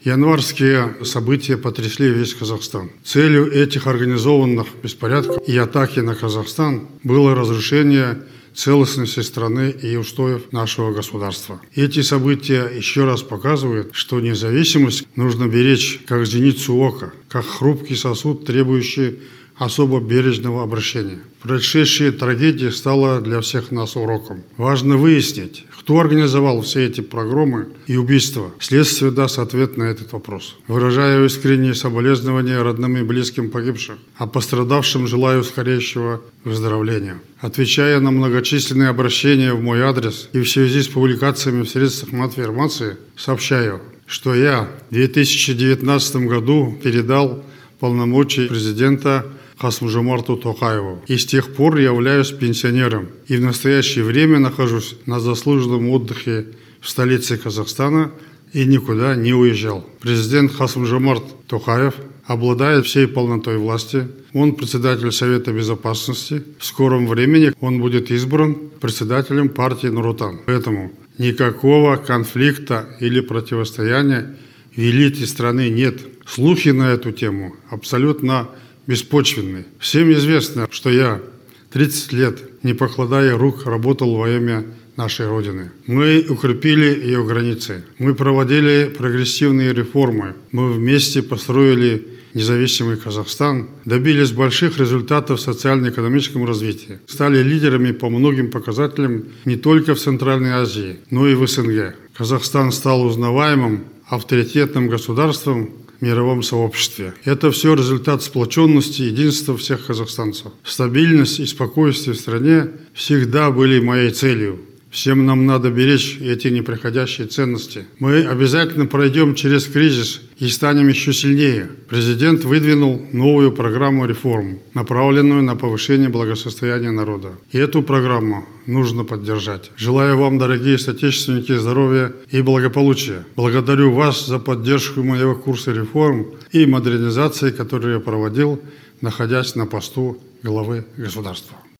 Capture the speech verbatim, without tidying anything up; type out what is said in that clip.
Январские события потрясли весь Казахстан. Целью этих организованных беспорядков и атаки на Казахстан было разрушение целостности страны и устоев нашего государства. Эти события еще раз показывают, что независимость нужно беречь как зеницу ока, как хрупкий сосуд, требующий особо бережного обращения. Происшедшая трагедия стала для всех нас уроком. Важно выяснить, кто организовал все эти погромы и убийства. Следствие даст ответ на этот вопрос. Выражаю искренние соболезнования родным и близким погибших, а пострадавшим желаю скорейшего выздоровления. Отвечая на многочисленные обращения в мой адрес и в связи с публикациями в средствах массовой информации, сообщаю, что я в две тысячи девятнадцатом году передал полномочия президента Касым-Жомарту Токаеву. И с тех пор являюсь пенсионером. И в настоящее время нахожусь на заслуженном отдыхе в столице Казахстана и никуда не уезжал. Президент Касым-Жомарт Токаев обладает всей полнотой власти. Он председатель Совета Безопасности. В скором времени он будет избран председателем партии Нур-Отан. Поэтому никакого конфликта или противостояния в элите страны нет. Слухи на эту тему абсолютно беспочвенный. Всем известно, что я тридцать лет, не покладая рук, работал во имя нашей Родины. Мы укрепили ее границы. Мы проводили прогрессивные реформы. Мы вместе построили независимый Казахстан, добились больших результатов в социально-экономическом развитии. Стали лидерами по многим показателям не только в Центральной Азии, но и в СНГ. Казахстан стал узнаваемым, авторитетным государством в мировом сообществе. Это все результат сплоченности и единства всех казахстанцев. Стабильность и спокойствие в стране всегда были моей целью. Всем нам надо беречь эти неприходящие ценности. Мы обязательно пройдем через кризис и станем еще сильнее. Президент выдвинул новую программу реформ, направленную на повышение благосостояния народа. И эту программу нужно поддержать. Желаю вам, дорогие соотечественники, здоровья и благополучия. Благодарю вас за поддержку моего курса реформ и модернизации, который я проводил, находясь на посту главы государства.